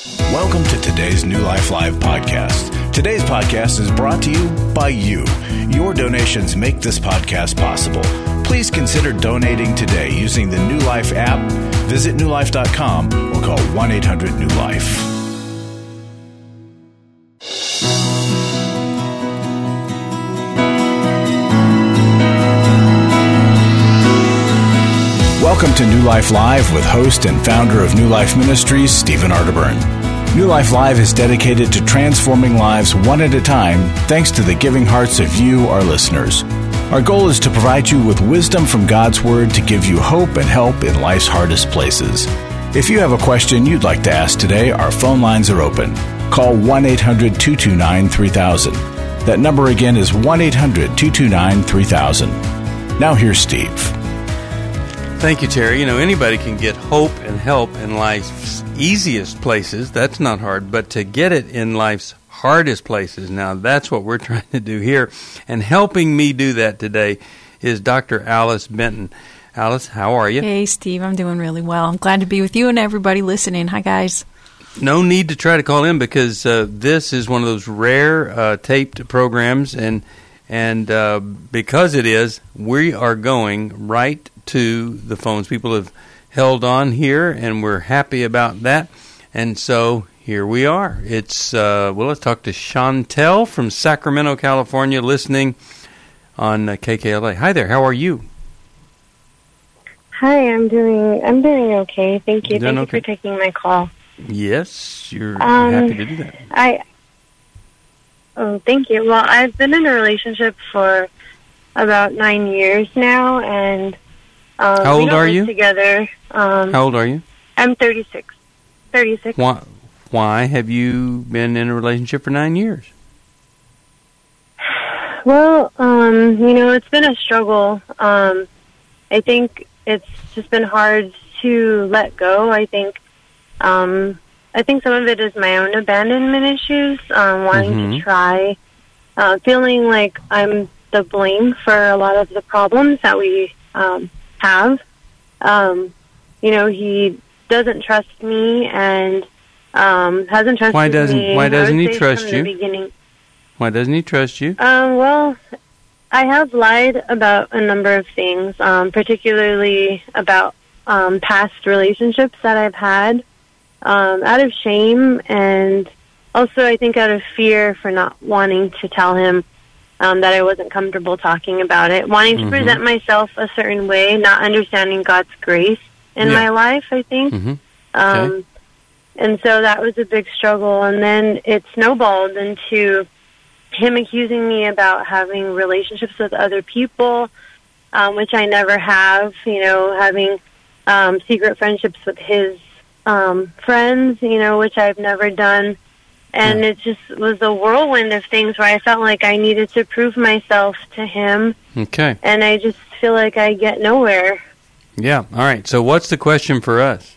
Welcome to today's New Life Live podcast. Today's podcast is brought to you by you. Your donations make this podcast possible. Please consider donating today using the New Life app. Visit newlife.com or call 1-800-NEW-LIFE. Welcome to New Life Live with host and founder of New Life Ministries, Stephen Arterburn. New Life Live is dedicated to transforming lives one at a time thanks to the giving hearts of you, our listeners. Our goal is to provide you with wisdom from God's Word to give you hope and help in life's hardest places. If you have a question you'd like to ask today, our phone lines are open. Call 1-800-229-3000. That number again is 1-800-229-3000. Now here's Steve. Thank you, Terry. Anybody can get hope and help in life's easiest places. That's not hard. But to get it in life's hardest places, now that's what we're trying to do here. And helping me do that today is Dr. Alice Benton. Alice, how are you? Hey, Steve. I'm doing really well. I'm glad to be with you and everybody listening. Hi, guys. No need to try to call in because this is one of those rare taped programs. And because it is, we are going right to the phones. People have held on here, and we're happy about that. And so here we are. It's let's talk to Chantel from Sacramento, California, listening on KKLA. Hi there. How are you? Hi, I'm doing okay. Thank you. Thank you for taking my call. Yes, you're happy to do that. Thank you. Well, I've been in a relationship for about 9 years now, and how old are you? Together. How old are you? I'm 36. 36. Why have you been in a relationship for 9 years? Well, it's been a struggle. I think it's just been hard to let go. I think some of it is my own abandonment issues, wanting to try, feeling like I'm the blame for a lot of the problems that we have. He doesn't trust me and hasn't trusted me. Why doesn't he trust you? Why doesn't he trust you? Well, I have lied about a number of things, particularly about past relationships that I've had, out of shame and also I think out of fear for not wanting to tell him that I wasn't comfortable talking about it, wanting to present myself a certain way, not understanding God's grace in my life, I think. And so that was a big struggle. And then it snowballed into him accusing me about having relationships with other people, which I never have, having secret friendships with his friends, which I've never done. And it just was a whirlwind of things where I felt like I needed to prove myself to him. Okay. And I just feel like I get nowhere. Yeah. All right. So what's the question for us?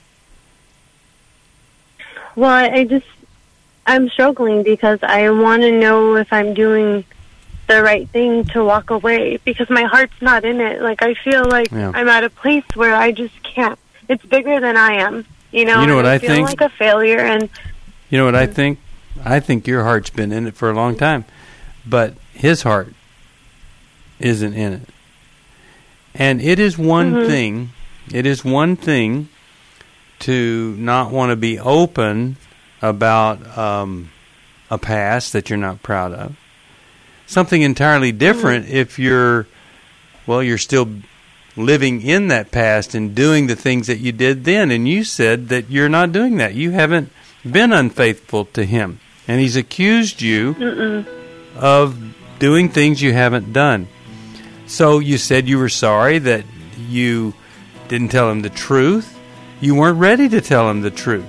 Well, I'm struggling because I want to know if I'm doing the right thing to walk away because my heart's not in it. Like, I feel like I'm at a place where I just can't. It's bigger than I am, You know what I think? I feel like a failure. And you know what I think? I think your heart's been in it for a long time, but his heart isn't in it. And it is one thing. It is one thing to not want to be open about a past that you're not proud of. Something entirely different if you're still living in that past and doing the things that you did then. And you said that you're not doing that. You haven't been unfaithful to him. And he's accused you of doing things you haven't done. So you said you were sorry that you didn't tell him the truth. You weren't ready to tell him the truth.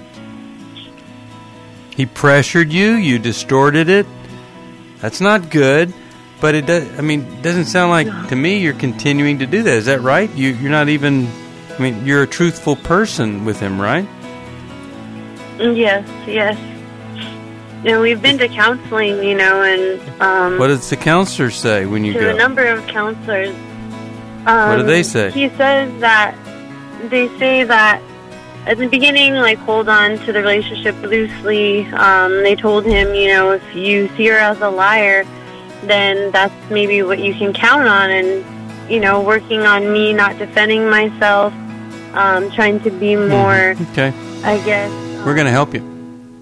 He pressured you. You distorted it. That's not good. But it does. I mean, it doesn't sound like to me you're continuing to do that. Is that right? You're not even. I mean, you're a truthful person with him, right? Yes. And we've been to counseling, and what does the counselor say when you go? To a number of counselors. What do they say? He says that they say that at the beginning, like, hold on to the relationship loosely. They told him, you know, if you see her as a liar, then that's maybe what you can count on. And, you know, working on me not defending myself, trying to be more, Okay. I guess. We're going to help you.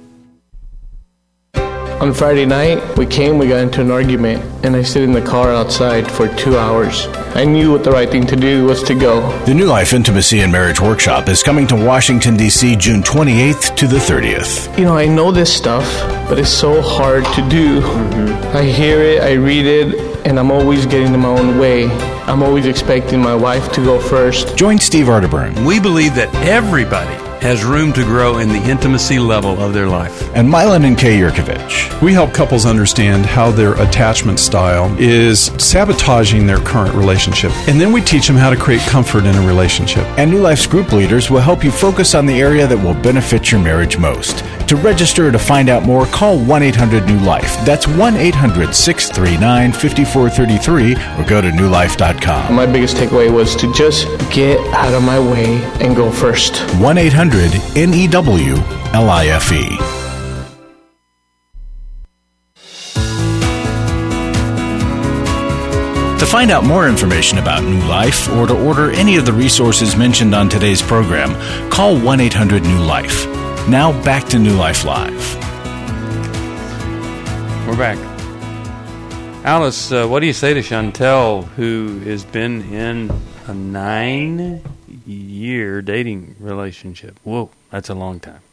On Friday night, we got into an argument, and I stayed in the car outside for 2 hours. I knew what the right thing to do was to go. The New Life Intimacy and Marriage Workshop is coming to Washington, D.C. June 28th to the 30th. You know, I know this stuff, but it's so hard to do. I hear it, I read it, and I'm always getting in my own way. I'm always expecting my wife to go first. Join Steve Arterburn We believe that everybody has room to grow in the intimacy level of their life. and Milan and Kay Yurkovich. We help couples understand how their attachment style is sabotaging their current relationship. And then we teach them how to create comfort in a relationship. And New Life's group leaders will help you focus on the area that will benefit your marriage most. To register or to find out more, call 1-800-NEW-LIFE. That's 1-800-639-5433 or go to newlife.com. My biggest takeaway was to just get out of my way and go first. 1-800-NEWLIFE. To find out more information about New Life or to order any of the resources mentioned on today's program, call 1-800-NEW-LIFE. Now back to New Life Live. We're back. Alice, what do you say to Chantel, who has been in a 9-year dating relationship? Whoa, that's a long time.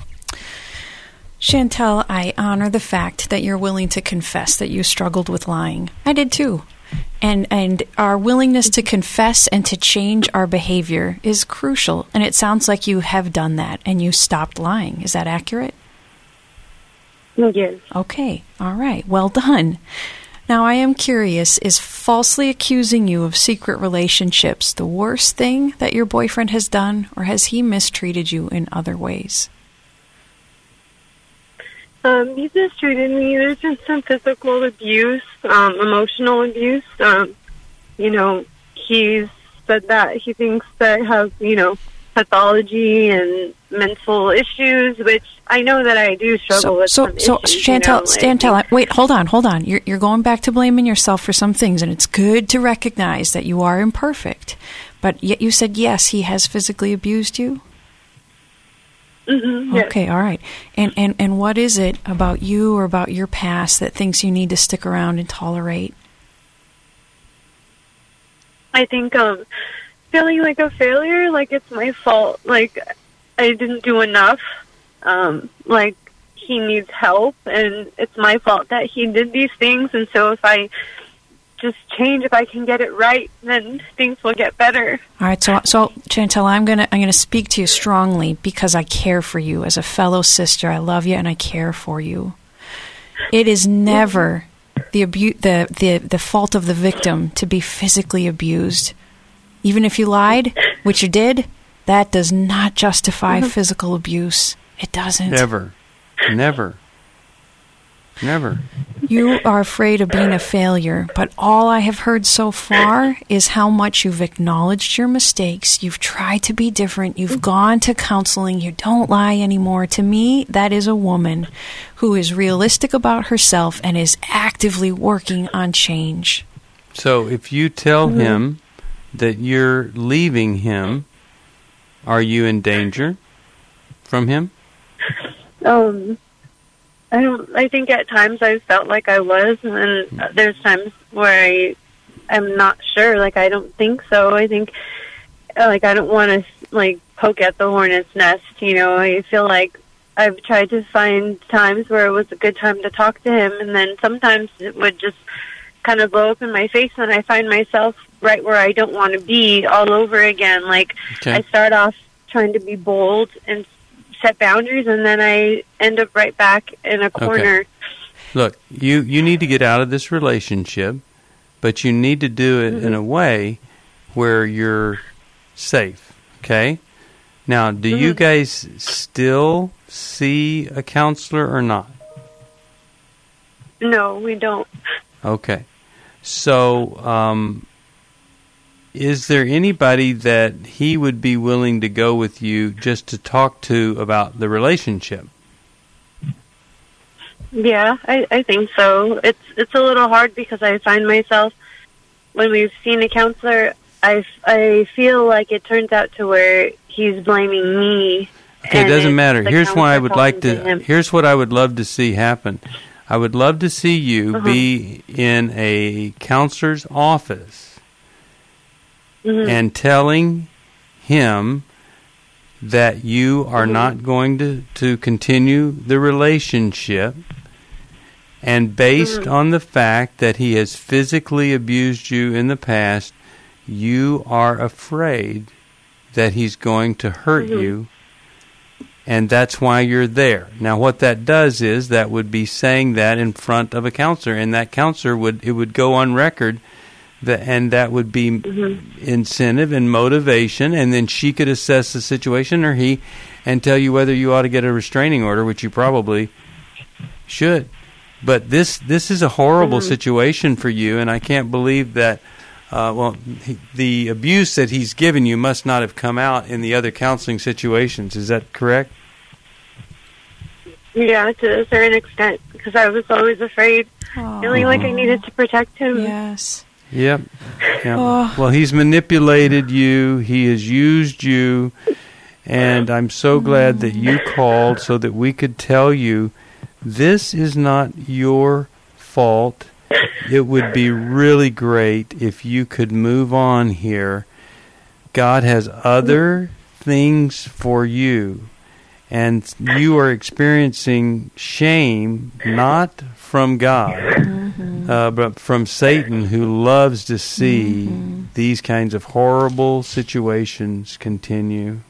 Chantel, I honor the fact that you're willing to confess that you struggled with lying. I did too. And our willingness to confess and to change our behavior is crucial. And it sounds like you have done that and you stopped lying. Is that accurate? Yes. Okay. All right. Well done. Now, I am curious, is falsely accusing you of secret relationships the worst thing that your boyfriend has done, or has he mistreated you in other ways? He's mistreated me. There's been some physical abuse, emotional abuse. You know, he's said that he thinks that I have, you know, pathology and mental issues, which I know that I do struggle with. So, issues, Chantel, wait, hold on. You're going back to blaming yourself for some things, and it's good to recognize that you are imperfect. But yet you said, yes, he has physically abused you? Mm-hmm, yes. Okay, all right. And what is it about you or about your past that thinks you need to stick around and tolerate? I think feeling like a failure, like it's my fault, like I didn't do enough, like he needs help, and it's my fault that he did these things, and so if I just change, if I can get it right, then things will get better. All right, so Chantel, I'm gonna speak to you strongly because I care for you as a fellow sister. I love you and I care for you. It is never the fault of the victim to be physically abused. Even if you lied, which you did, that does not justify physical abuse. It doesn't. Never. You are afraid of being a failure, but all I have heard so far is how much you've acknowledged your mistakes. You've tried to be different. You've gone to counseling. You don't lie anymore. To me, that is a woman who is realistic about herself and is actively working on change. So if you tell him that you're leaving him, are you in danger from him? I think at times I've felt like I was, and there's times where I'm not sure. Like, I don't think so. I think, like, I don't want to, like, poke at the hornet's nest, you know. I feel like I've tried to find times where it was a good time to talk to him, and then sometimes it would just kind of blow up in my face, and I find myself right where I don't want to be all over again. Like, I start off trying to be bold and set boundaries, and then I end up right back in a corner. Okay. Look, you need to get out of this relationship, but you need to do it in a way where you're safe, okay? Now, do you guys still see a counselor or not? No, we don't. Okay. So, is there anybody that he would be willing to go with you just to talk to about the relationship? Yeah, I think so. It's a little hard because I find myself, when we've seen a counselor, I feel like it turns out to where he's blaming me. Okay, it doesn't matter. Here's what I would like to. Here's what I would love to see happen. I would love to see you be in a counselor's office and telling him that you are not going to continue the relationship, and based on the fact that he has physically abused you in the past, you are afraid that he's going to hurt you, and that's why you're there. Now, what that does is that would be saying that in front of a counselor, and that counselor would go on record, and that would be incentive and motivation, and then she could assess the situation, or he, and tell you whether you ought to get a restraining order, which you probably should. But this is a horrible situation for you, and I can't believe that. The abuse that he's given you must not have come out in the other counseling situations. Is that correct? Yeah, to a certain extent, because I was always afraid, feeling like I needed to protect him. Yes. Yep. Well, he's manipulated you. He has used you. And I'm so glad that you called so that we could tell you this is not your fault. It would be really great if you could move on here. God has other things for you. And you are experiencing shame, not from God, but from Satan, who loves to see these kinds of horrible situations continue.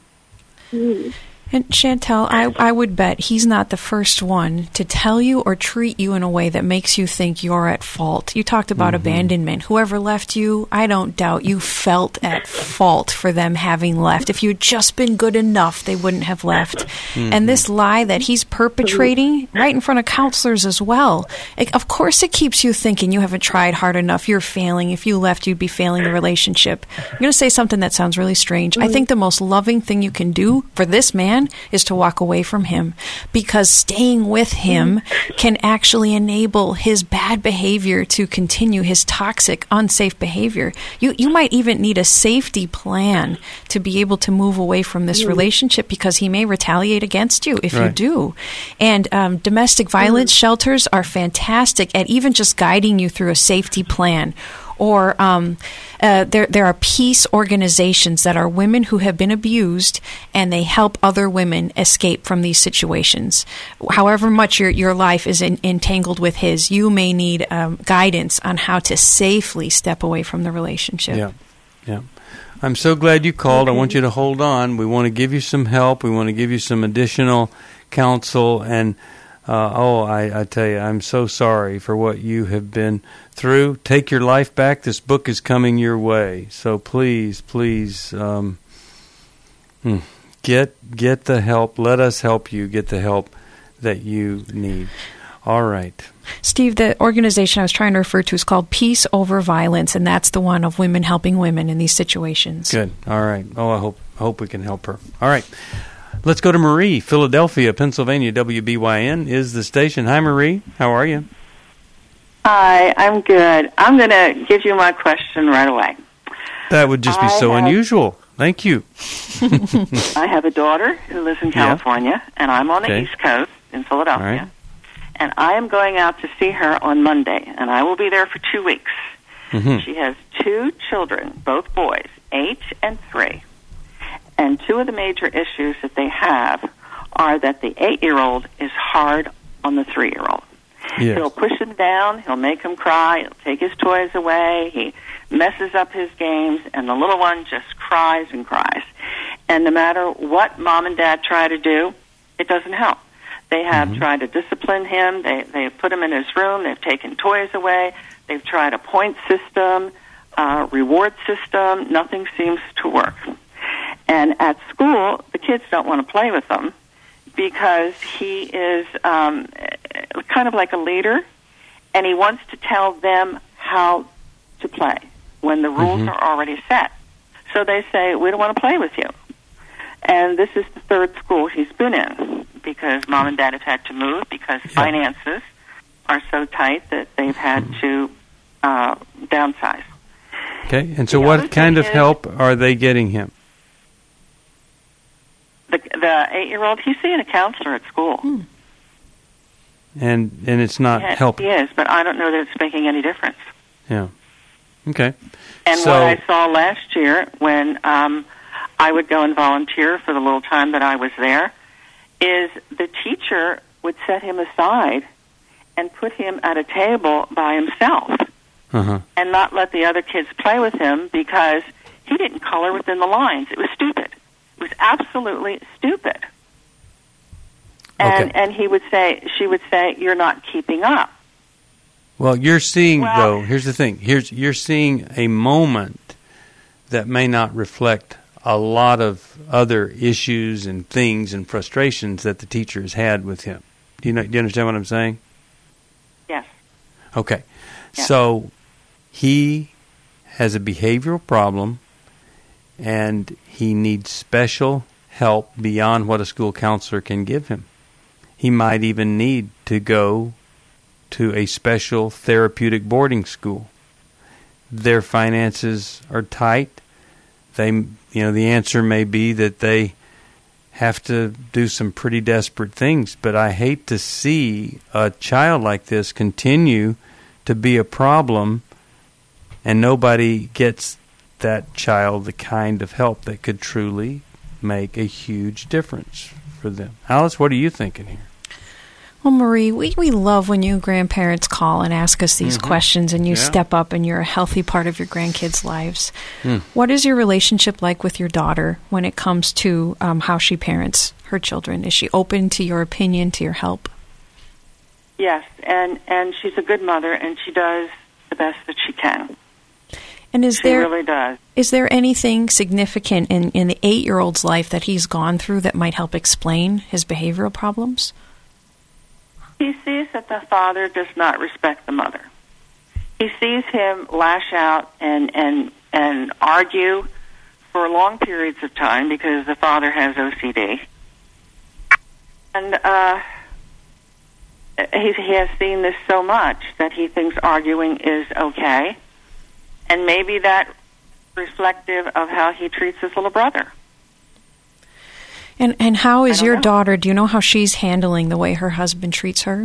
And Chantel, I would bet he's not the first one to tell you or treat you in a way that makes you think you're at fault. You talked about abandonment. Whoever left you, I don't doubt you felt at fault for them having left. If you had just been good enough, they wouldn't have left. And this lie that he's perpetrating right in front of counselors as well, of course it keeps you thinking you haven't tried hard enough, you're failing. If you left, you'd be failing the relationship. I'm going to say something that sounds really strange. I think the most loving thing you can do for this man is to walk away from him, because staying with him can actually enable his bad behavior to continue, his toxic, unsafe behavior. You might even need a safety plan to be able to move away from this relationship, because he may retaliate against you if you do. And domestic violence shelters are fantastic at even just guiding you through a safety plan. Or there are peace organizations that are women who have been abused, and they help other women escape from these situations. However much your life is entangled with his, you may need guidance on how to safely step away from the relationship. Yeah. I'm so glad you called. I want you to hold on. We want to give you some help. We want to give you some additional counsel. And I tell you, I'm so sorry for what you have been through. Take your life back. This book is coming your way. So please, get the help. Let us help you get the help that you need. All right. Steve, the organization I was trying to refer to is called Peace Over Violence, and that's the one of women helping women in these situations. Good. All right. I hope we can help her. All right. Let's go to Marie, Philadelphia, Pennsylvania. WBYN is the station. Hi, Marie. How are you? Hi, I'm good. I'm going to give you my question right away. That would just be so unusual. Thank you. I have a daughter who lives in California, and I'm on the East Coast in Philadelphia. Right. And I am going out to see her on Monday, and I will be there for 2 weeks. She has 2 children, both boys, 8 and 3. And 2 of the major issues that they have are that the 8-year-old is hard on the 3-year-old. Yes. He'll push him down, he'll make him cry, he'll take his toys away, he messes up his games, and the little one just cries and cries. And no matter what mom and dad try to do, it doesn't help. They have tried to discipline him, they've put him in his room, they've taken toys away, they've tried a point system, reward system, nothing seems to work. And at school, the kids don't want to play with him because he is kind of like a leader, and he wants to tell them how to play. when the rules are already set. So they say, we don't want to play with you. And this is the third school he's been in because Mom and Dad have had to move because finances are so tight that they've had to downsize. Okay, and so what kind of help are they getting him? The 8-year-old, he's seeing a counselor at school. And it's not helping. He is, but I don't know that it's making any difference. Yeah. Okay. And what I saw last year when I would go and volunteer for the little time that I was there is the teacher would set him aside and put him at a table by himself and not let the other kids play with him because he didn't color within the lines. It was stupid. It was absolutely stupid. And she would say, you're not keeping up. Well, you're seeing, though, here's the thing. You're seeing a moment that may not reflect a lot of other issues and things and frustrations that the teacher has had with him. Do you understand what I'm saying? Yes. Okay. Yes. So he has a behavioral problem, and he needs special help beyond what a school counselor can give him. He might even need to go to a special therapeutic boarding school. Their finances are tight. The answer may be that they have to do some pretty desperate things, but I hate to see a child like this continue to be a problem and nobody gets that child the kind of help that could truly make a huge difference for them. Alice, what are you thinking here? Well, Marie, we love when you grandparents call and ask us these questions and you step up and you're a healthy part of your grandkids' lives. What is your relationship like with your daughter when it comes to how she parents her children? Is she open to your opinion, to your help? Yes, and she's a good mother and she does the best that she can. And she really does. Is there anything significant in the 8-year-old's life that he's gone through that might help explain his behavioral problems? He sees that the father does not respect the mother. He sees him lash out and argue for long periods of time because the father has OCD. And he has seen this so much that he thinks arguing is okay. And maybe that's reflective of how he treats his little brother. And how is your daughter, do you know how she's handling the way her husband treats her?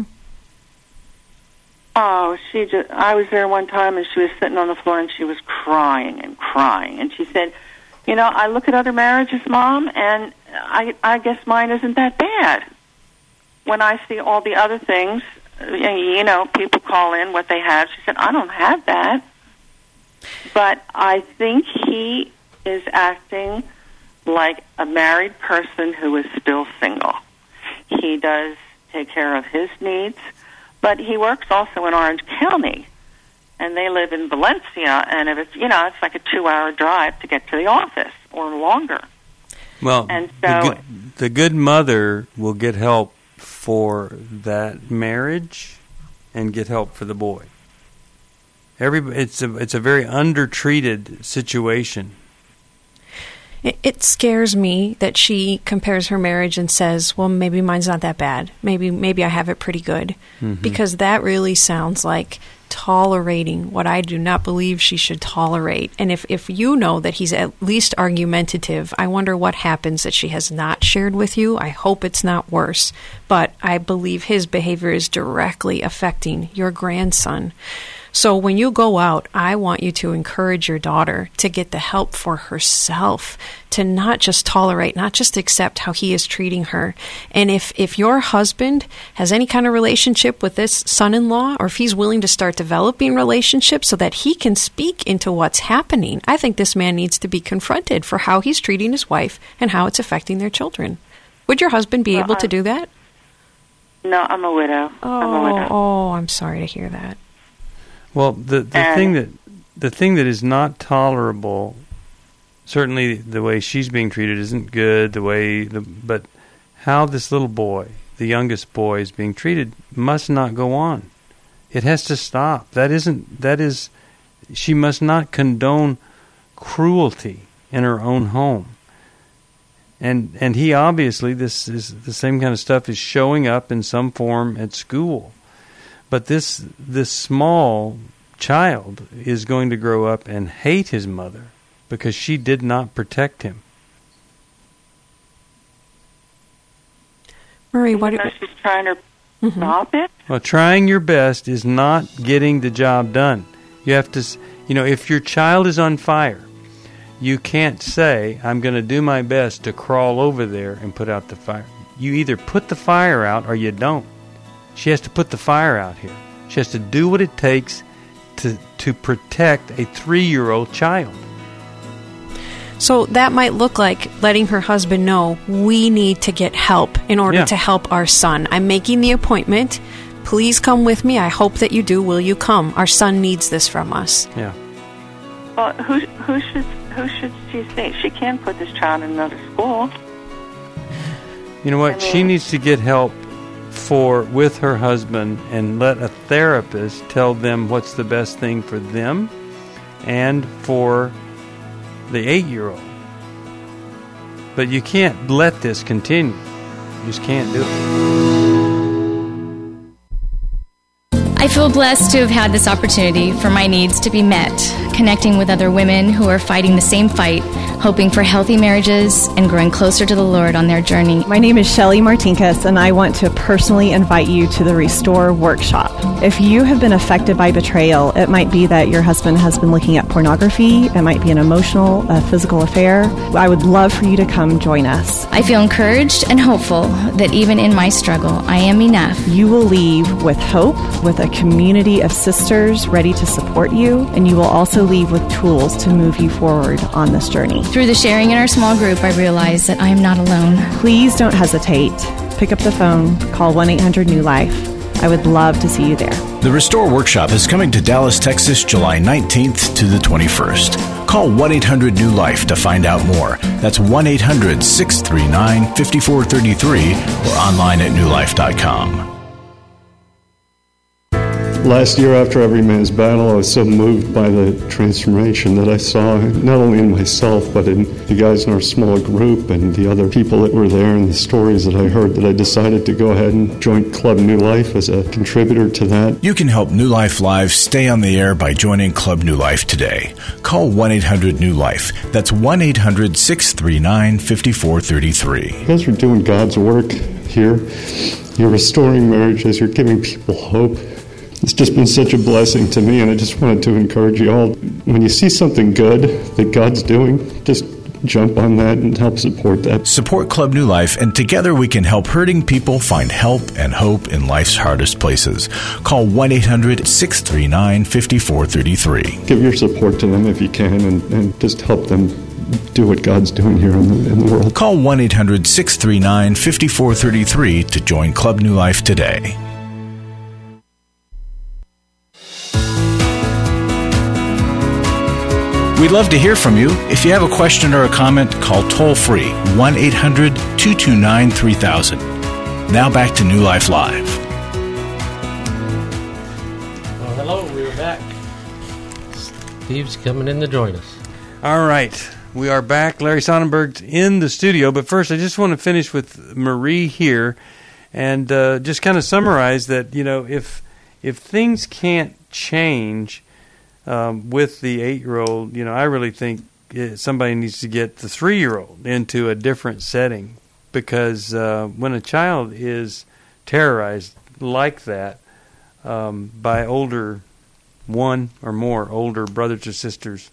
Oh, I was there one time and she was sitting on the floor and she was crying and crying. And she said, I look at other marriages, Mom, and I guess mine isn't that bad. When I see all the other things, people call in what they have. She said, I don't have that. But I think he is acting like a married person who is still single. He does take care of his needs, but he works also in Orange County, and they live in Valencia, and if it's like a 2-hour drive to get to the office or longer. Well, and so the good mother will get help for that marriage and get help for the boy. It's a very undertreated situation. It scares me that she compares her marriage and says, well, maybe mine's not that bad. Maybe I have it pretty good. Because that really sounds like tolerating what I do not believe she should tolerate. And if you know that he's at least argumentative, I wonder what happens that she has not shared with you. I hope it's not worse. But I believe his behavior is directly affecting your grandson. So when you go out, I want you to encourage your daughter to get the help for herself, to not just tolerate, not just accept how he is treating her. And if your husband has any kind of relationship with this son-in-law, or if he's willing to start developing relationships so that he can speak into what's happening, I think this man needs to be confronted for how he's treating his wife and how it's affecting their children. Would your husband be able to do that? No, I'm a widow. I'm sorry to hear that. Well, the thing that is not tolerable, certainly the way she's being treated isn't good. But how this little boy, the youngest boy, is being treated must not go on. It has to stop. That is she must not condone cruelty in her own home. And he obviously, this is the same kind of stuff is showing up in some form at school. But this small child is going to grow up and hate his mother because she did not protect him. Marie, she's trying to stop it? Well, trying your best is not getting the job done. You have to, if your child is on fire, you can't say, I'm going to do my best to crawl over there and put out the fire. You either put the fire out or you don't. She has to put the fire out here. She has to do what it takes to protect a 3-year-old child. So that might look like letting her husband know we need to get help in order to help our son. I'm making the appointment. Please come with me. I hope that you do. Will you come? Our son needs this from us. Yeah. Well, who should she say? She can't put this child in another school. You know what? She needs to get help with her husband and let a therapist tell them what's the best thing for them and for the 8-year-old. But you can't let this continue. You just can't do it. I feel blessed to have had this opportunity for my needs to be met, connecting with other women who are fighting the same fight, hoping for healthy marriages and growing closer to the Lord on their journey. My name is Shelly Martinkus, and I want to personally invite you to the Restore Workshop. If you have been affected by betrayal, it might be that your husband has been looking at pornography, it might be an emotional, physical affair. I would love for you to come join us. I feel encouraged and hopeful that even in my struggle, I am enough. You will leave with hope, with a community of sisters ready to support you, and you will also leave with tools to move you forward on this journey. Through the sharing in our small group, I realize that I am not alone. Please don't hesitate. Pick up the phone, call 1-800-NEW-LIFE. I would love to see you there. The Restore Workshop is coming to Dallas, Texas, July 19th to the 21st. Call 1-800-NEW-LIFE to find out more. That's 1-800-639-5433 or online at newlife.com. Last year, after Every Man's Battle, I was so moved by the transformation that I saw, not only in myself, but in the guys in our small group and the other people that were there and the stories that I heard, that I decided to go ahead and join Club New Life as a contributor to that. You can help New Life Live stay on the air by joining Club New Life today. Call 1-800-NEW-LIFE. That's 1-800-639-5433. You guys are doing God's work here. You're restoring marriages. You're giving people hope. It's just been such a blessing to me, and I just wanted to encourage you all. When you see something good that God's doing, just jump on that and help support that. Support Club New Life, and together we can help hurting people find help and hope in life's hardest places. Call 1-800-639-5433. Give your support to them if you can, and just help them do what God's doing here in the world. Call 1-800-639-5433 to join Club New Life today. We'd love to hear from you. If you have a question or a comment, call toll-free 1-800-229-3000. Now back to New Life Live. Well, hello, we're back. Steve's coming in to join us. All right, we are back. Larry Sonnenberg's in the studio, but first I just want to finish with Marie here and just kind of summarize that, if things can't change with the 8-year-old, I really think somebody needs to get the 3-year-old into a different setting, because when a child is terrorized like that by one or more older brothers or sisters,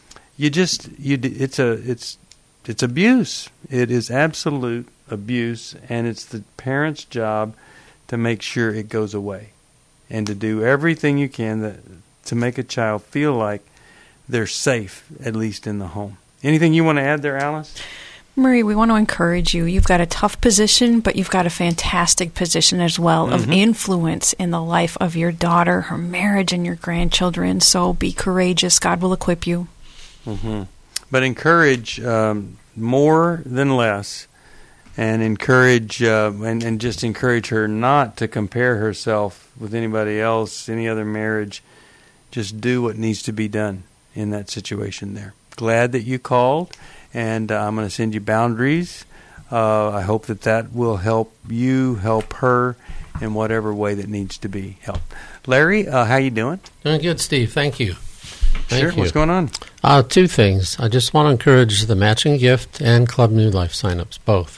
it's abuse. It is absolute abuse, and it's the parent's job to make sure it goes away and to do everything you can to make a child feel like they're safe, at least in the home. Anything you want to add there, Alice? Marie, we want to encourage you. You've got a tough position, but you've got a fantastic position as well of influence in the life of your daughter, her marriage, and your grandchildren. So be courageous. God will equip you. But encourage more than less, and encourage and just encourage her not to compare herself with anybody else, any other marriage. just do what needs to be done in that situation there. Glad that you called, and I'm going to send you boundaries. I hope that will help you help her in whatever way that needs to be helped. Larry, how you doing? Doing good, Steve. Thank you. Sure. What's going on? Two things. I just want to encourage the matching gift and Club New Life signups, both.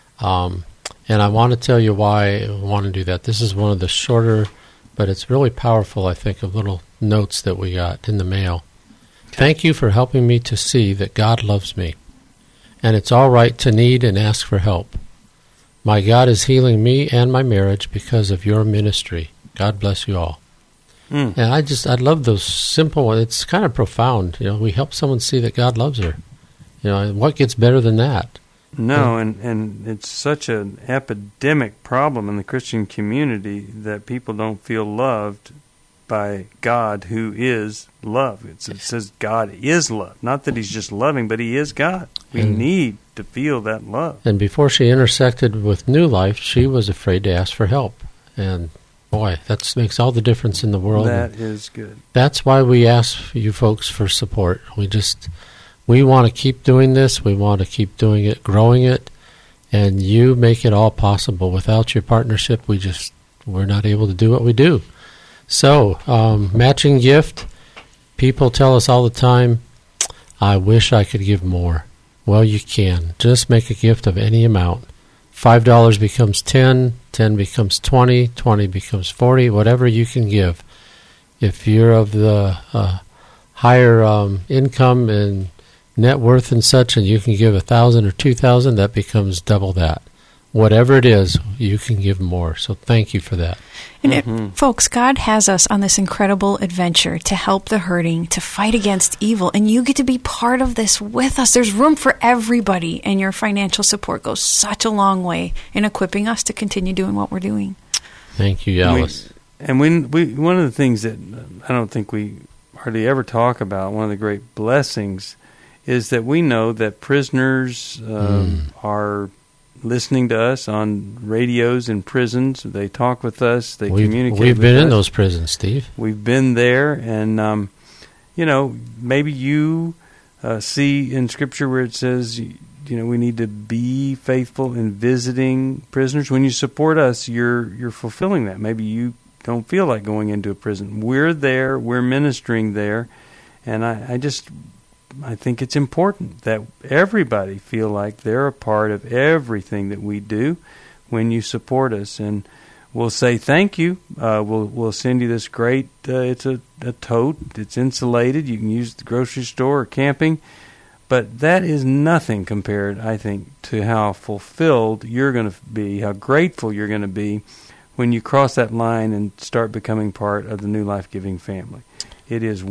And I want to tell you why I want to do that. This is one of the shorter, but it's really powerful, I think, of little notes that we got in the mail. Okay. Thank you for helping me to see that God loves me, and it's all right to need and ask for help. My God is healing me and my marriage because of your ministry. God bless you all. And I love those simple, it's kind of profound. We help someone see that God loves her. What gets better than that? No, and it's such an epidemic problem in the Christian community that people don't feel loved by God, who is love. It says God is love. Not that he's just loving, but he is God. We need to feel that love. And before she intersected with New Life, she was afraid to ask for help. And boy, that makes all the difference in the world. That is good. That's why we ask you folks for support. We want to keep doing this. We want to keep doing it, growing it, and you make it all possible. Without your partnership, we're not able to do what we do. So, matching gift, people tell us all the time, I wish I could give more. Well, you can. Just make a gift of any amount. $5 becomes 10, 10 becomes 20, 20 becomes 40, whatever you can give. If you're of the higher income and net worth and such, and you can give $1,000 or $2,000, that becomes double that. Whatever it is, you can give more. So thank you for that. And folks, God has us on this incredible adventure to help the hurting, to fight against evil, and you get to be part of this with us. There's room for everybody, and your financial support goes such a long way in equipping us to continue doing what we're doing. Thank you, Alice. One of the things that I don't think we hardly ever talk about, one of the great blessings, is that we know that prisoners are listening to us on radios in prisons. They talk with us. They communicate with us. We've been in those prisons, Steve. We've been there, and maybe you see in Scripture where it says, we need to be faithful in visiting prisoners. When you support us, you're fulfilling that. Maybe you don't feel like going into a prison. We're there. We're ministering there, and I think it's important that everybody feel like they're a part of everything that we do when you support us. And we'll say thank you. We'll send you this great, it's a tote. It's insulated. You can use it at the grocery store or camping. But that is nothing compared, I think, to how fulfilled you're going to be, how grateful you're going to be when you cross that line and start becoming part of the New Life Giving family. It is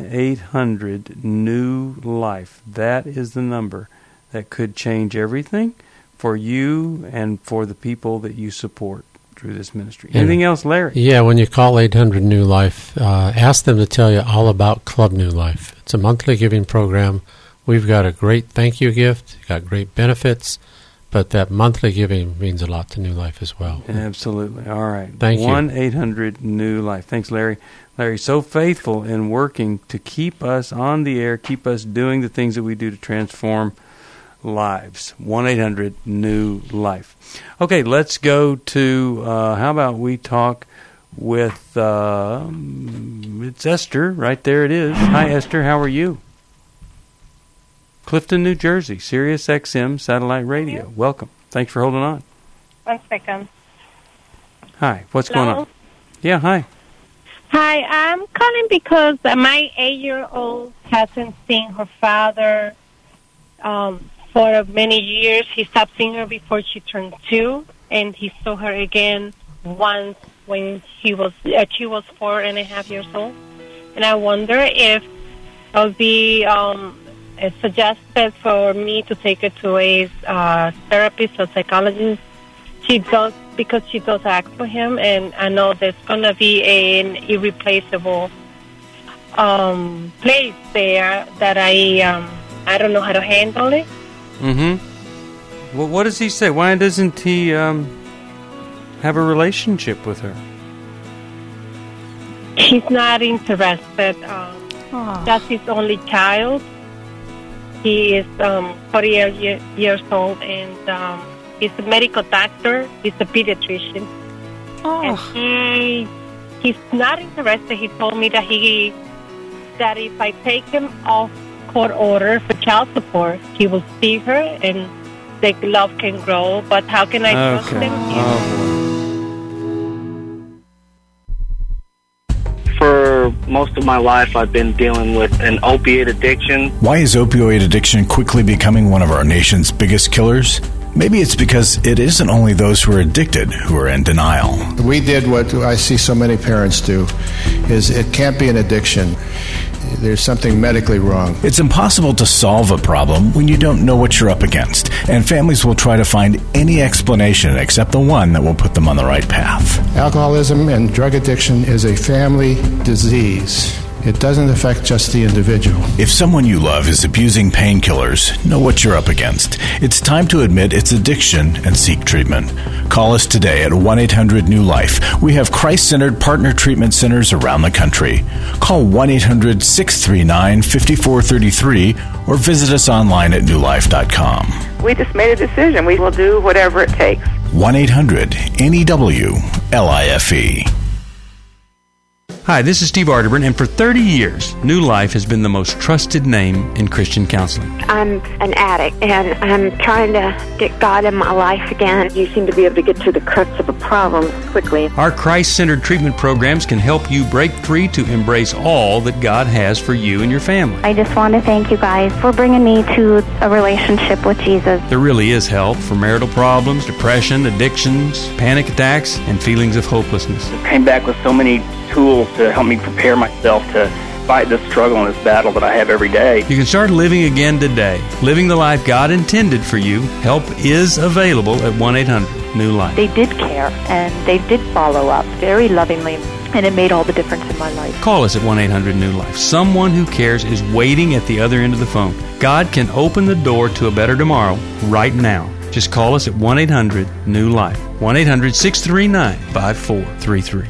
1-800-NEW-LIFE. That is the number that could change everything for you and for the people that you support through this ministry. Anything else, Larry? Yeah, when you call 800-NEW-LIFE, ask them to tell you all about Club New Life. It's a monthly giving program. We've got a great thank you gift, got great benefits, but that monthly giving means a lot to New Life as well. Absolutely. All right. Thank you. 1-800-NEW-LIFE. Thanks, Larry. Larry's so faithful in working to keep us on the air, keep us doing the things that we do to transform lives. 1-800-NEW-LIFE. Okay, let's go to, how about we talk with, it's Esther. Right there it is. Hi, Esther. How are you? Clifton, New Jersey, Sirius XM Satellite Radio. Welcome. Thanks for holding on. 1 second. Hi. What's going on? Yeah, hi. Hi, I'm calling because my 8-year-old hasn't seen her father for many years. He stopped seeing her before she turned 2, and he saw her again once when she was 4.5 years old. And I wonder if it would be suggested for me to take her to a therapist or psychologist. Because she does ask for him, and I know there's going to be an irreplaceable place there that I don't know how to handle it. Mm-hmm. Well, what does he say? Why doesn't he have a relationship with her? He's not interested. That's his only child. He is 48 years old, and he's a medical doctor. He's a pediatrician. And he's not interested. He told me that if I take him off court order for child support, he will see her and the love can grow. But how can I trust him? For most of my life, I've been dealing with an opiate addiction. Why is opioid addiction quickly becoming one of our nation's biggest killers? Maybe it's because it isn't only those who are addicted who are in denial. We did what I see so many parents do, is it can't be an addiction. There's something medically wrong. It's impossible to solve a problem when you don't know what you're up against, and families will try to find any explanation except the one that will put them on the right path. Alcoholism and drug addiction is a family disease. It doesn't affect just the individual. If someone you love is abusing painkillers, know what you're up against. It's time to admit it's addiction and seek treatment. Call us today at 1-800-NEW-LIFE. We have Christ-centered partner treatment centers around the country. Call 1-800-639-5433 or visit us online at newlife.com. We just made a decision. We will do whatever it takes. 1-800-NEW-LIFE. Hi, this is Steve Arterburn, and for 30 years, New Life has been the most trusted name in Christian counseling. I'm an addict, and I'm trying to get God in my life again. You seem to be able to get to the crux of a problem quickly. Our Christ-centered treatment programs can help you break free to embrace all that God has for you and your family. I just want to thank you guys for bringing me to a relationship with Jesus. There really is help for marital problems, depression, addictions, panic attacks, and feelings of hopelessness. I came back with so many tools to help me prepare myself to fight this struggle and this battle that I have every day. You can start living again today, living the life God intended for you. Help is available at 1-800-NEW-LIFE. They did care, and they did follow up very lovingly, and it made all the difference in my life. Call us at 1-800-NEW-LIFE. Someone who cares is waiting at the other end of the phone. God can open the door to a better tomorrow right now. Just call us at 1-800-NEW-LIFE. 1-800-639-5433.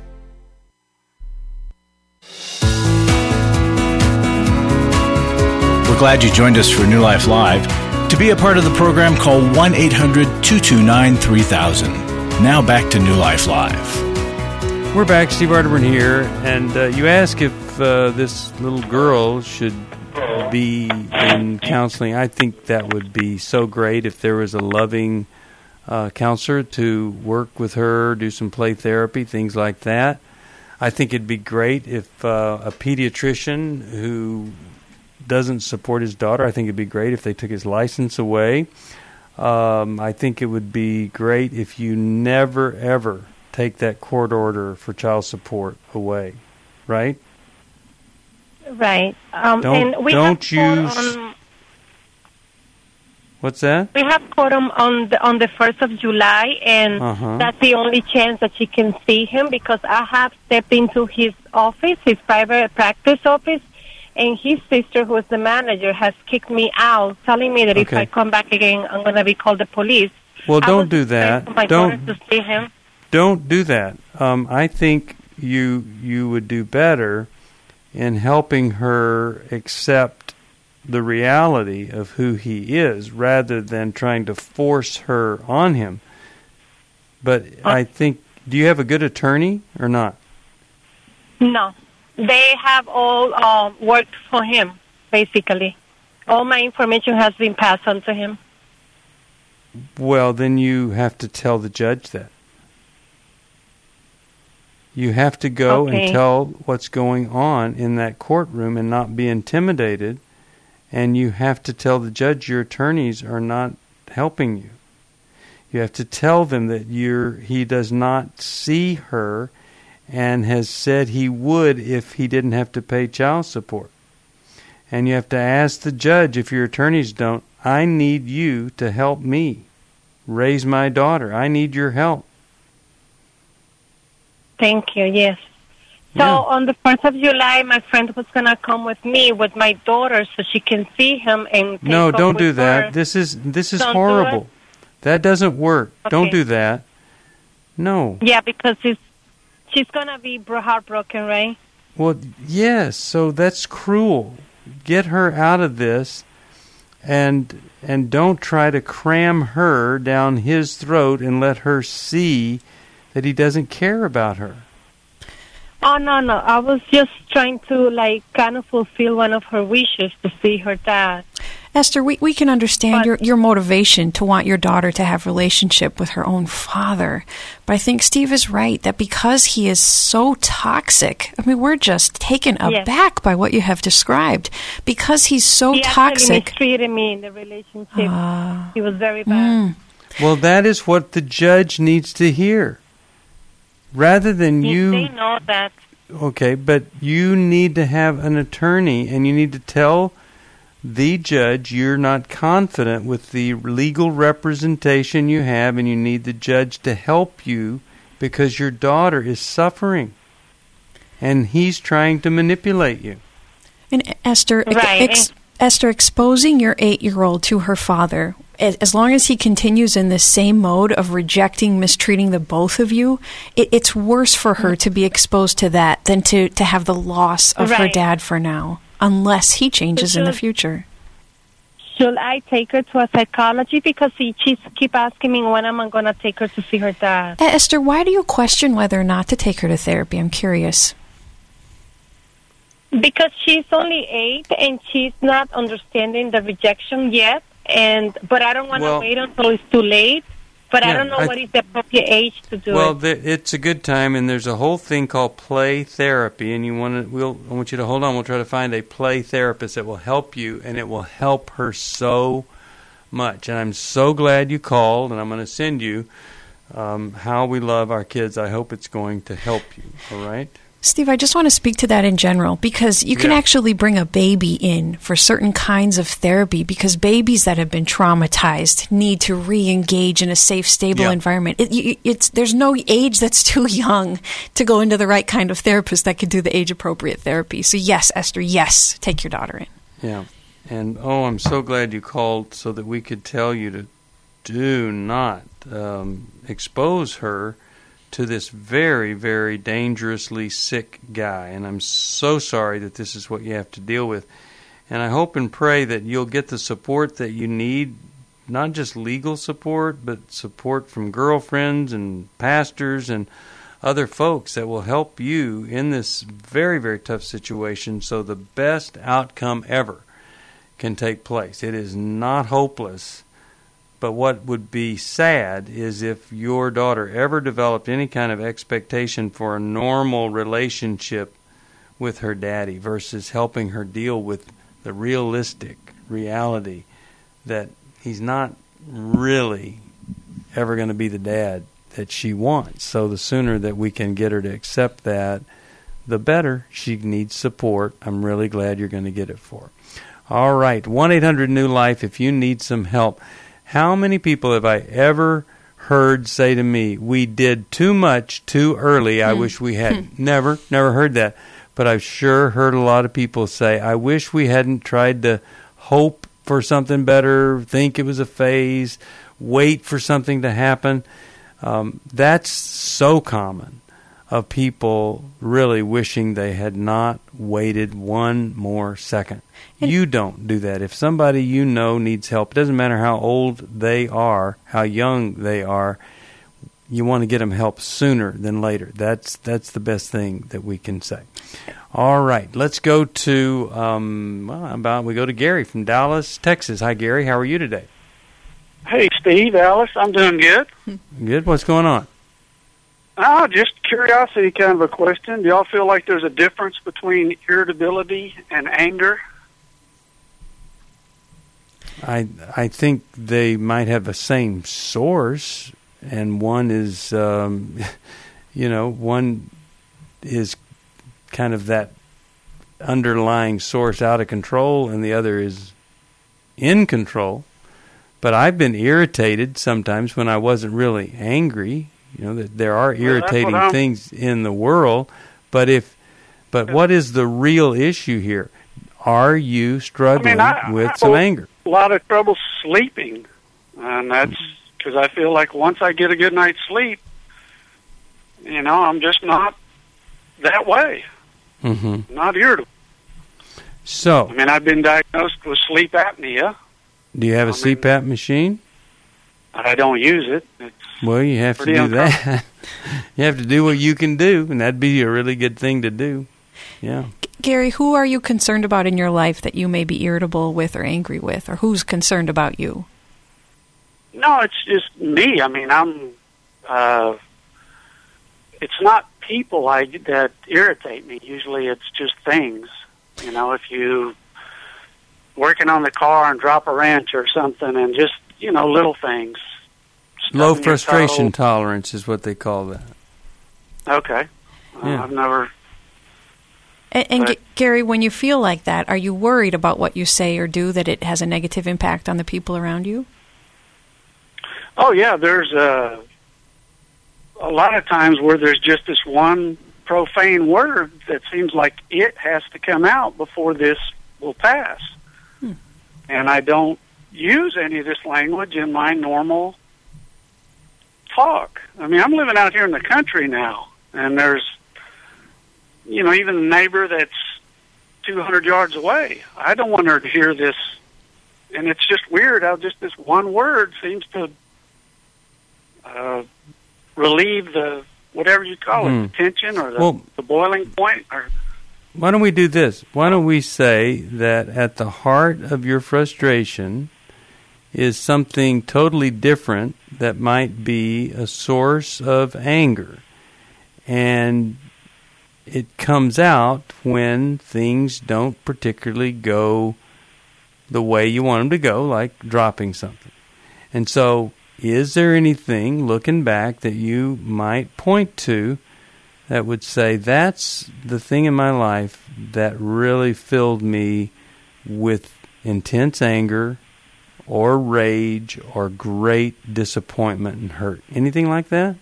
Glad you joined us for New Life Live. To be a part of the program, call 1-800-229-3000. Now back to New Life Live. We're back, Steve Arterburn here, and you ask if this little girl should be in counseling. I think that would be so great if there was a loving counselor to work with her, do some play therapy, things like that. I think it'd be great if a pediatrician who doesn't support his daughter. I think it'd be great if they took his license away. I think it would be great if you never, ever take that court order for child support away, right? Right. Don't use... What's that? We have court on the 1st of July, and that's the only chance that she can see him, because I have stepped into his office, his private practice office, and his sister, who is the manager, has kicked me out, telling me that if I come back again, I'm going to be called the police. Well, don't do that. Don't to see him. Don't do that. I think you would do better in helping her accept the reality of who he is, rather than trying to force her on him. But I think, do you have a good attorney or not? No. They have all worked for him, basically. All my information has been passed on to him. Well, then you have to tell the judge that. You have to go and tell what's going on in that courtroom and not be intimidated. And you have to tell the judge your attorneys are not helping you. You have to tell them that he does not see her and has said he would if he didn't have to pay child support. And you have to ask the judge, if your attorneys don't, I need you to help me raise my daughter. I need your help. Thank you, yes. So on the 1st of July, my friend was going to come with me with my daughter so she can see him and No, don't do that. This is horrible. That doesn't work. Don't do that. No. Yeah, because she's going to be heartbroken, right? Well, yes, so that's cruel. Get her out of this and don't try to cram her down his throat and let her see that he doesn't care about her. Oh, no. I was just trying to, kind of fulfill one of her wishes to see her dad. Esther, we can understand your motivation to want your daughter to have relationship with her own father. But I think Steve is right that because he is so toxic, I mean, we're just taken aback by what you have described. Because he's so toxic. He actually mistreated me in the relationship. He was very bad. Well, that is what the judge needs to hear. Rather than you... They know that. Okay, but you need to have an attorney, and you need to tell the judge you're not confident with the legal representation you have, and you need the judge to help you because your daughter is suffering, and he's trying to manipulate you. And Esther, Esther, exposing your 8-year-old to her father, as long as he continues in this same mode of rejecting, mistreating the both of you, it's worse for her to be exposed to that than to have the loss of her dad for now, unless he changes in the future. Should I take her to a psychologist? Because she keep asking me when am I going to take her to see her dad. Esther, why do you question whether or not to take her to therapy? I'm curious. Because she's only 8 and she's not understanding the rejection yet. But I don't want to wait until it's too late. But I don't know what is the appropriate age to do it. Well, it's a good time, and there's a whole thing called play therapy, and I want you to hold on. We'll try to find a play therapist that will help you, and it will help her so much. And I'm so glad you called, and I'm going to send you How We Love Our Kids. I hope it's going to help you, all right? Steve, I just want to speak to that in general because you can actually bring a baby in for certain kinds of therapy because babies that have been traumatized need to re-engage in a safe, stable environment. There's no age that's too young to go into the right kind of therapist that could do the age-appropriate therapy. So yes, Esther, yes, take your daughter in. Yeah, and I'm so glad you called so that we could tell you to do not expose her to this very, very dangerously sick guy. And I'm so sorry that this is what you have to deal with. And I hope and pray that you'll get the support that you need, not just legal support, but support from girlfriends and pastors and other folks that will help you in this very, very tough situation so the best outcome ever can take place. It is not hopeless. But what would be sad is if your daughter ever developed any kind of expectation for a normal relationship with her daddy versus helping her deal with the realistic reality that he's not really ever going to be the dad that she wants. So the sooner that we can get her to accept that, the better. She needs support. I'm really glad you're going to get it for her. All right, 1-800-NEW-LIFE if you need some help. How many people have I ever heard say to me, we did too much too early, I wish we hadn't? Never heard that. But I've sure heard a lot of people say, I wish we hadn't tried to hope for something better, think it was a phase, wait for something to happen. That's so common of people really wishing they had not waited one more second. You don't do that. If somebody you know needs help, it doesn't matter how old they are, how young they are, you want to get them help sooner than later. That's the best thing that we can say. All right, let's go to we go to Gary from Dallas, Texas. Hi, Gary. How are you today? Hey, Steve, Alice. I'm doing good. Good. What's going on? Just curiosity, kind of a question. Do y'all feel like there's a difference between irritability and anger? I think they might have the same source, and one is, one is kind of that underlying source out of control, and the other is in control. But I've been irritated sometimes when I wasn't really angry. You know, that there are irritating things in the world, but what is the real issue here? Are you struggling with some anger? A lot of trouble sleeping, and that's because I feel like once I get a good night's sleep, I'm just not that way, not irritable. So, I mean, I've been diagnosed with sleep apnea. Do you have a CPAP machine? I don't use it. Well, you have to do that. You have to do what you can do, and that'd be a really good thing to do. Yeah. Gary, who are you concerned about in your life that you may be irritable with or angry with, or who's concerned about you? No, it's just me. I mean, it's not people that irritate me. Usually it's just things. You know, if you working on the car and drop a wrench or something, and just, you know, little things. Low frustration tolerance is what they call that. Okay. Yeah. I've never... And Gary, when you feel like that, are you worried about what you say or do, that it has a negative impact on the people around you? Oh, yeah. There's a lot of times where there's just this one profane word that seems like it has to come out before this will pass. And I don't use any of this language in my normal talk. I mean, I'm living out here in the country now, and there's, you know, even the neighbor that's 200 yards away, I don't want her to hear this. And it's just weird how just this one word seems to relieve the, whatever you call it, the tension or the boiling point. Or why don't we do this? Why don't we say that at the heart of your frustration is something totally different that might be a source of anger. And it comes out when things don't particularly go the way you want them to go, like dropping something. And so, is there anything, looking back, that you might point to that would say, that's the thing in my life that really filled me with intense anger or rage or great disappointment and hurt? Anything like that?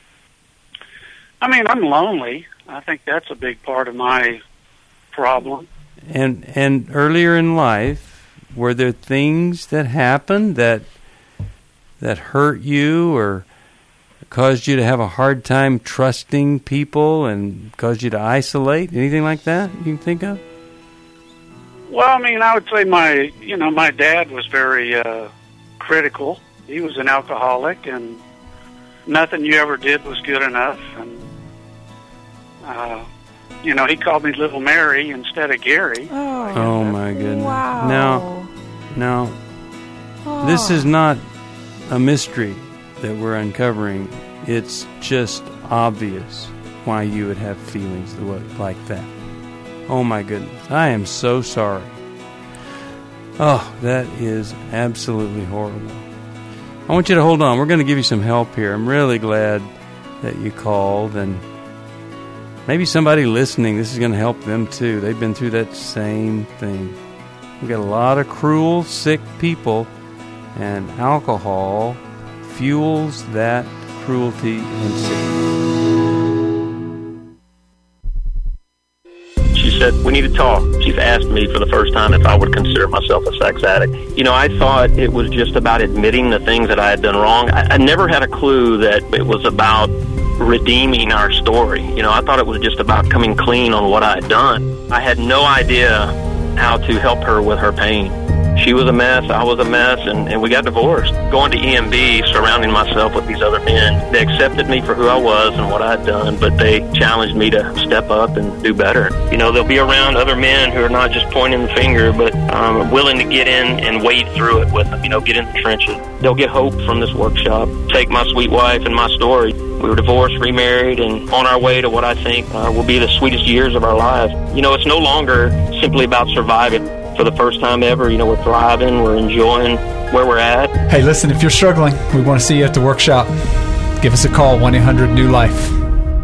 I mean, I'm lonely. I think that's a big part of my problem. And earlier in life, were there things that happened that hurt you or caused you to have a hard time trusting people and caused you to isolate? Anything like that you can think of? Well, I mean, I would say my dad was very critical. He was an alcoholic, and nothing you ever did was good enough. And you know, he called me Little Mary instead of Gary. Oh my goodness! Wow. Now, this is not a mystery that we're uncovering. It's just obvious why you would have feelings like that. Oh my goodness. I am so sorry. Oh, that is absolutely horrible. I want you to hold on. We're going to give you some help here. I'm really glad that you called, and maybe somebody listening, this is going to help them too. They've been through that same thing. We've got a lot of cruel, sick people, and alcohol fuels that cruelty and sickness. She said, we need to talk. She's asked me for the first time if I would consider myself a sex addict. You know, I thought it was just about admitting the things that I had done wrong. I never had a clue that it was about redeeming our story. You know, I thought it was just about coming clean on what I had done. I had no idea how to help her with her pain. She was a mess, I was a mess, and we got divorced. Going to EMB, surrounding myself with these other men, they accepted me for who I was and what I had done, but they challenged me to step up and do better. You know, they'll be around other men who are not just pointing the finger, but willing to get in and wade through it with them, you know, get in the trenches. They'll get hope from this workshop. Take my sweet wife and my story. We were divorced, remarried, and on our way to what I think will be the sweetest years of our lives. You know, it's no longer simply about surviving. For the first time ever, you know, we're thriving, we're enjoying where we're at. Hey, listen, if you're struggling, we want to see you at the workshop. Give us a call, 1-800-NEW-LIFE.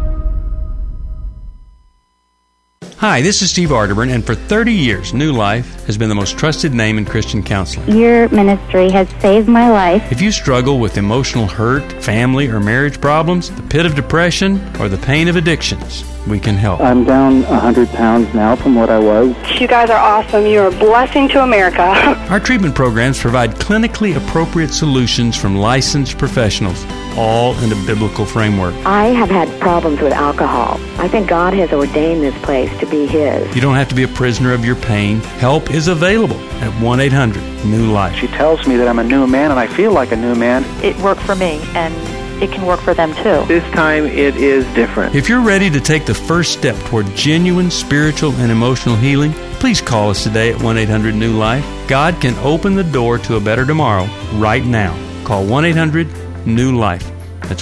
Hi, this is Steve Arterburn, and for 30 years, New Life has been the most trusted name in Christian counseling. Your ministry has saved my life. If you struggle with emotional hurt, family or marriage problems, the pit of depression, or the pain of addictions, we can help. I'm down 100 pounds now from what I was. You guys are awesome. You're a blessing to America. Our treatment programs provide clinically appropriate solutions from licensed professionals. all in a biblical framework. I have had problems with alcohol. I think God has ordained this place to be His. You don't have to be a prisoner of your pain. Help is available at 1-800-NEW-LIFE. She tells me that I'm a new man, and I feel like a new man. It worked for me, and it can work for them too. This time it is different. If you're ready to take the first step toward genuine spiritual and emotional healing, please call us today at 1-800-NEW-LIFE. God can open the door to a better tomorrow right now. Call 1-800-NEW-LIFE. That's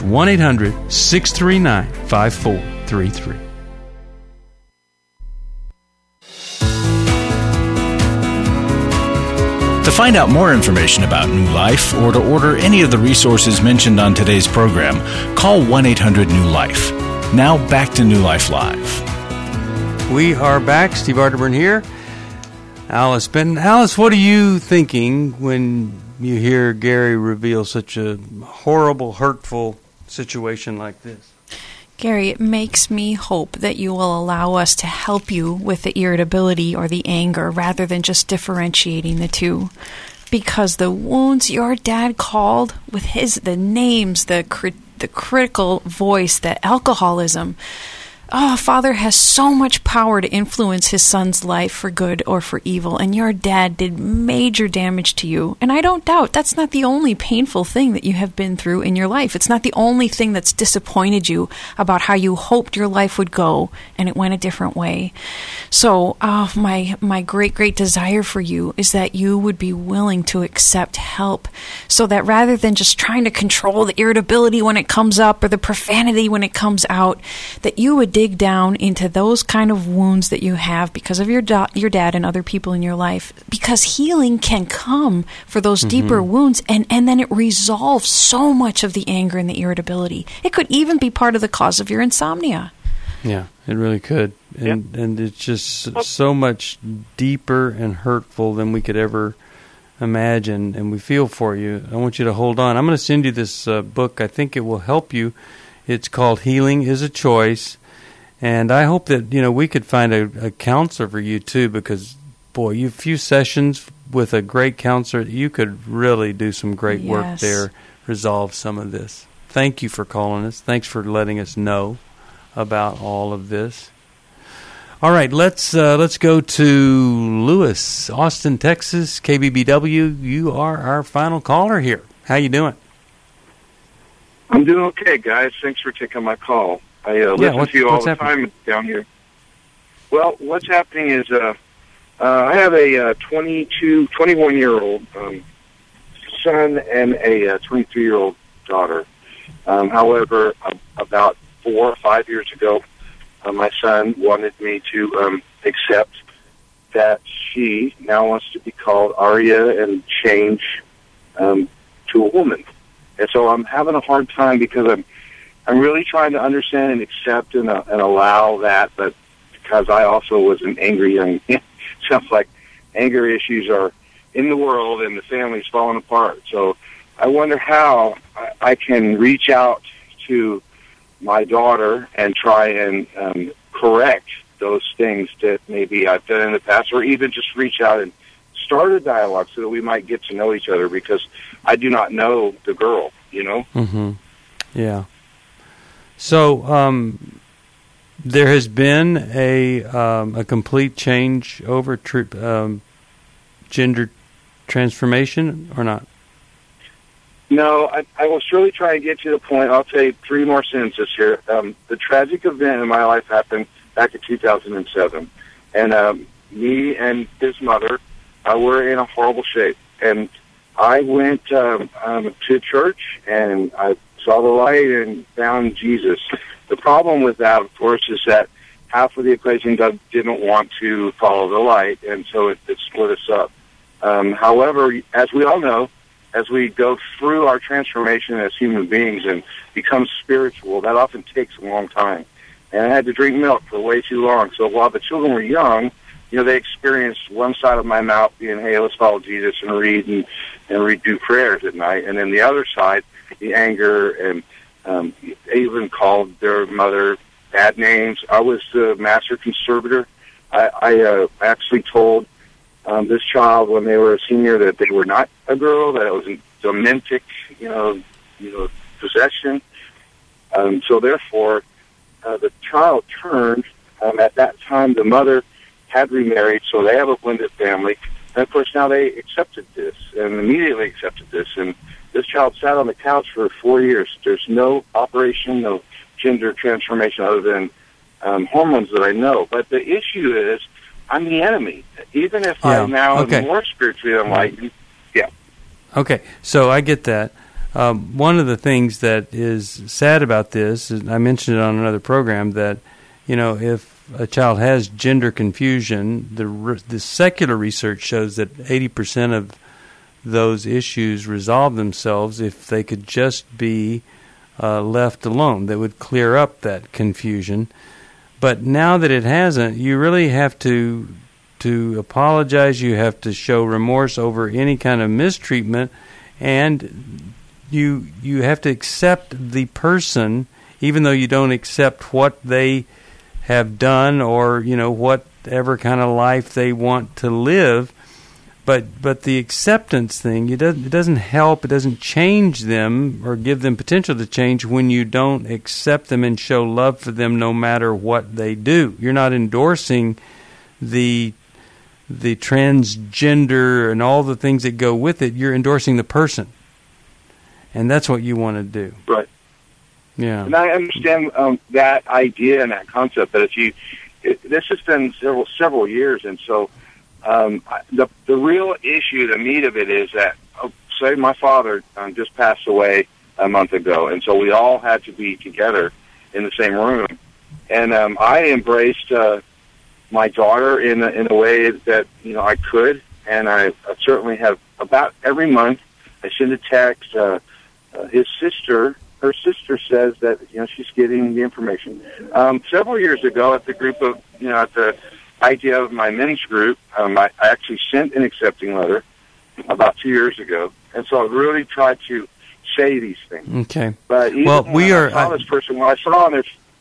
1-800-639-5433. To find out more information about New Life or to order any of the resources mentioned on today's program, call 1-800-NEW-LIFE. Now back to New Life Live. We are back. Steve Arterburn here. Alice Benton. Alice, what are you thinking when you hear Gary reveal such a horrible, hurtful situation like this? Gary, it makes me hope that you will allow us to help you with the irritability or the anger rather than just differentiating the two. Because the wounds your dad called with the names, the critical voice, the alcoholism, Father has so much power to influence his son's life for good or for evil, and your dad did major damage to you. And I don't doubt that's not the only painful thing that you have been through in your life. It's not the only thing that's disappointed you about how you hoped your life would go, and it went a different way. So my great desire for you is that you would be willing to accept help, so that rather than just trying to control the irritability when it comes up or the profanity when it comes out, that you would dig down into those kind of wounds that you have because of your dad and other people in your life, because healing can come for those deeper wounds, and then it resolves so much of the anger and the irritability. It could even be part of the cause of your insomnia. Yeah, it really could. And it's just so much deeper and hurtful than we could ever imagine, and we feel for you. I want you to hold on. I'm going to send you this book. I think it will help you. It's called Healing is a Choice. And I hope that, we could find a counselor for you, too, because, boy, a few sessions with a great counselor, you could really do some great work there, resolve some of this. Thank you for calling us. Thanks for letting us know about all of this. All right, let's go to Lewis, Austin, Texas, KBBW. You are our final caller here. How you doing? I'm doing okay, guys. Thanks for taking my call. I listen to you all the time down here. Well, what's happening is I have a 21-year-old son and a 23-year-old daughter. However, about 4 or 5 years ago, my son wanted me to accept that she now wants to be called Aria and change to a woman. And so I'm having a hard time because I'm really trying to understand and accept and allow that, but because I also was an angry young man, sounds like anger issues are in the world and the family's falling apart. So I wonder how I can reach out to my daughter and try and correct those things that maybe I've done in the past, or even just reach out and start a dialogue so that we might get to know each other, because I do not know the girl, Mm-hmm. Yeah. So there has been a complete change over gender transformation, or not? No, I will surely try and get to the point. I'll say 3 more sentences here. The tragic event in my life happened back in 2007, and me and his mother were in a horrible shape. And I went to church, and I saw the light and found Jesus. The problem with that, of course, is that half of the equation didn't want to follow the light, and so it split us up. However, as we all know, as we go through our transformation as human beings and become spiritual, that often takes a long time. And I had to drink milk for way too long. So while the children were young, they experienced one side of my mouth being, hey, let's follow Jesus and read and do prayers at night. And then the other side, the anger, and they even called their mother bad names. I was the master conservator. I actually told this child when they were a senior that they were not a girl, that it was a dementic, possession. So therefore, the child turned. At that time, the mother had remarried, so they have a blended family. And, of course, now they accepted this and immediately accepted this. And this child sat on the couch for 4 years. There's no operation, no gender transformation other than hormones that I know. But the issue is I'm the enemy. Even if I now am more spiritually enlightened. Yeah. Okay, so I get that. One of the things that is sad about this, is, I mentioned it on another program, that, if a child has gender confusion, the secular research shows that 80% of those issues resolve themselves if they could just be left alone. That would clear up that confusion. But now that it hasn't, you really have to apologize. You have to show remorse over any kind of mistreatment, and you have to accept the person, even though you don't accept what they have done or whatever kind of life they want to live. But the acceptance thing, it doesn't help. It doesn't change them or give them potential to change when you don't accept them and show love for them no matter what they do. You're not endorsing the transgender and all the things that go with it. You're endorsing the person, and that's what you want to do. Right. Yeah. And I understand that idea and that concept. But this has been several years, and so. The real issue, the meat of it is that, say my father just passed away a month ago, and so we all had to be together in the same room. And I embraced my daughter in a way that I could, and I certainly have about every month. I send a text. Her sister says that she's getting the information. Several years ago, at the group of at the idea of my men's group, I actually sent an accepting letter about 2 years ago, and so I really tried to say these things. Okay. But even I saw this person, what I saw on their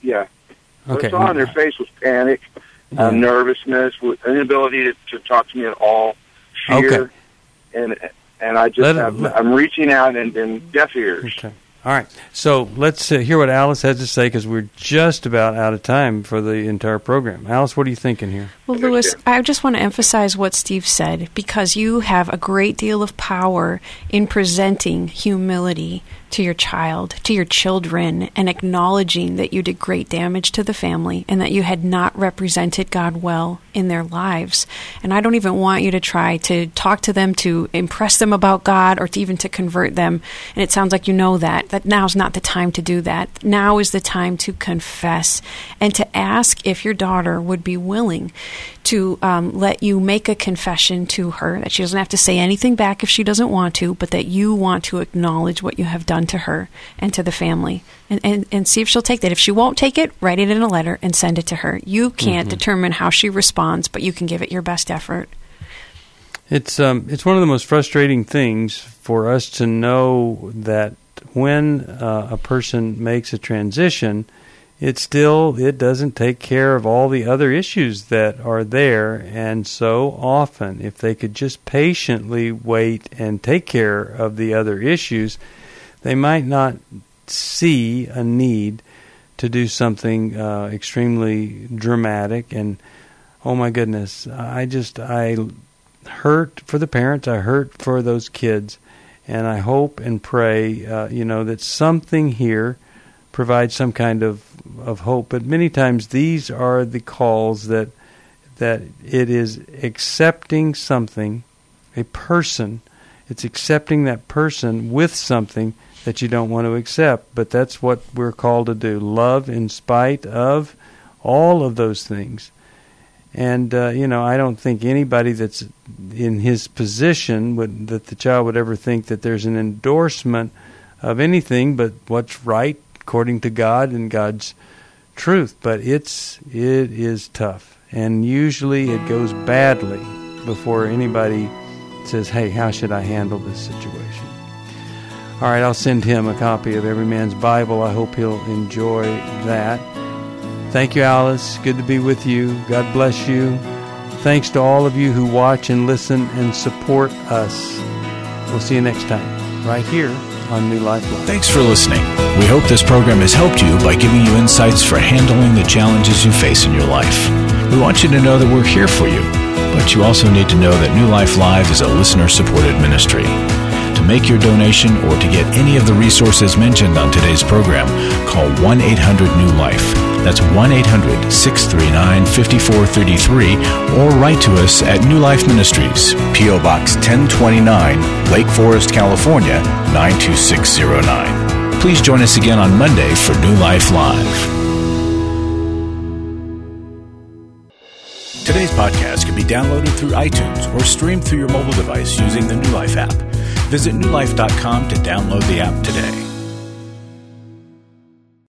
face was panic, nervousness, inability to talk to me at all, fear, and I just I'm reaching out and deaf ears. Okay. All right, so let's hear what Alice has to say, because we're just about out of time for the entire program. Alice, what are you thinking here? Well, Lewis, I just want to emphasize what Steve said, because you have a great deal of power in presenting humility to your child, to your children, and acknowledging that you did great damage to the family and that you had not represented God well in their lives. And I don't even want you to try to talk to them to impress them about God or to even to convert them. And it sounds like you know that now's not the time to do that. Now is the time to confess and to ask if your daughter would be willing to let you make a confession to her, that she doesn't have to say anything back if she doesn't want to, but that you want to acknowledge what you have done to her and to the family, and see if she'll take that. If she won't take it, write it in a letter and send it to her. You can't determine how she responds, but you can give it your best effort. It's one of the most frustrating things for us to know that when a person makes a transition, it doesn't take care of all the other issues that are there. And so often, if they could just patiently wait and take care of the other issues, they might not see a need to do something extremely dramatic. And oh my goodness, I hurt for the parents, I hurt for those kids, and I hope and pray that something here provides some kind of hope. But many times these are the calls that it is accepting something, a person. It's accepting that person with something that you don't want to accept. But that's what we're called to do. Love in spite of all of those things. And, I don't think anybody that's in his position that the child would ever think that there's an endorsement of anything but what's right according to God and God's truth. But it is tough. And usually it goes badly before anybody says, hey, how should I handle this situation? All right, I'll send him a copy of Every Man's Bible. I hope he'll enjoy that. Thank you, Alice. Good to be with you. God bless you. Thanks to all of you who watch and listen and support us. We'll see you next time, right here on New Life Live. Thanks for listening. We hope this program has helped you by giving you insights for handling the challenges you face in your life. We want you to know that we're here for you, but you also need to know that New Life Live is a listener-supported ministry. To make your donation or to get any of the resources mentioned on today's program, call 1-800-NEW-LIFE. That's 1-800-639-5433, or write to us at New Life Ministries, P.O. Box 1029, Lake Forest, California, 92609. Please join us again on Monday for New Life Live. Today's podcast can be downloaded through iTunes or streamed through your mobile device using the New Life app. Visit newlife.com to download the app today.